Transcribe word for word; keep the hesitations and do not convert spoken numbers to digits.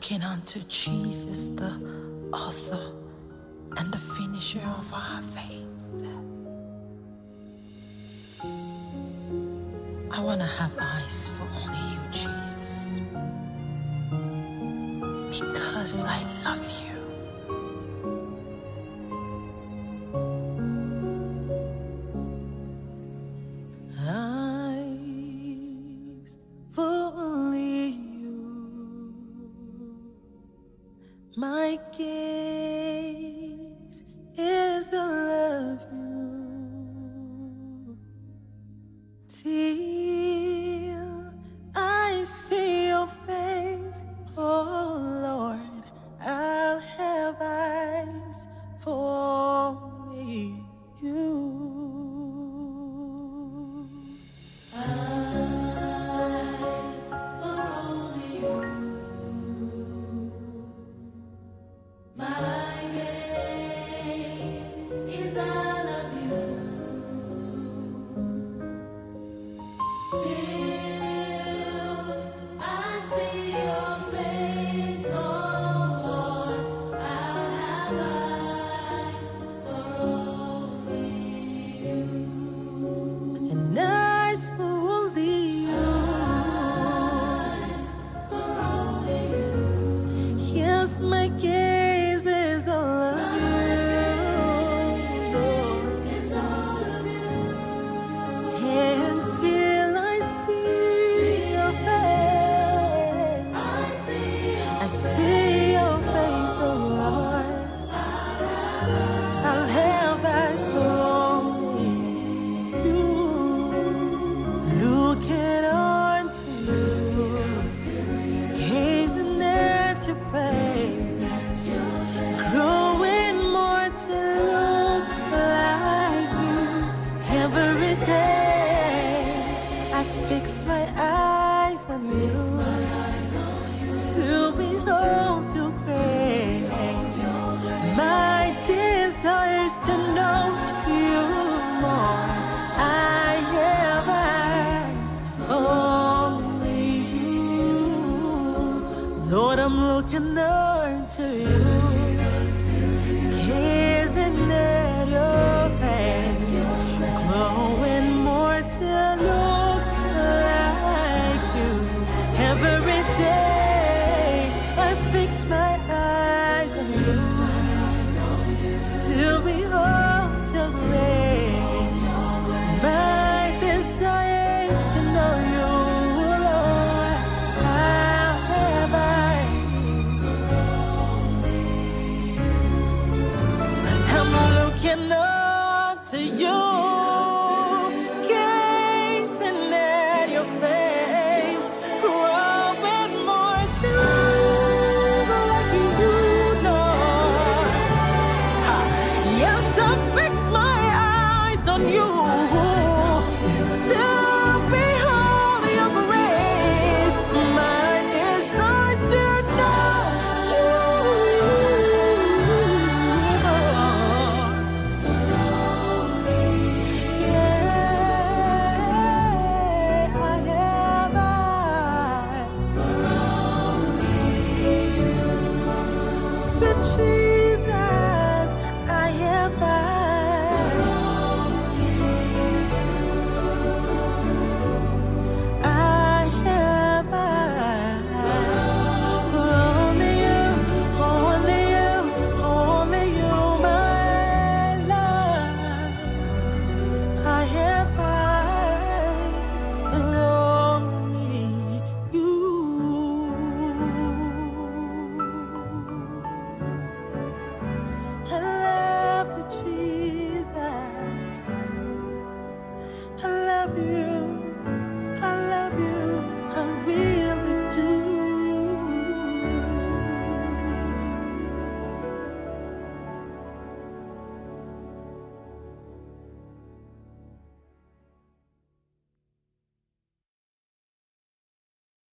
looking unto Jesus, the author and the finisher of our faith. I want to have eyes for only you, Jesus, because I love you. Eyes for only you. My gaze is all of you. Till I see your face, oh Lord, I'll have eyes for only you. Lord, I'm looking up to you, gazing at your face, growing more to look like you. Every day I fix my eyes on you, to behold your grace. My desire is to know you, Lord. I'll have eyes. I'm looking up to you.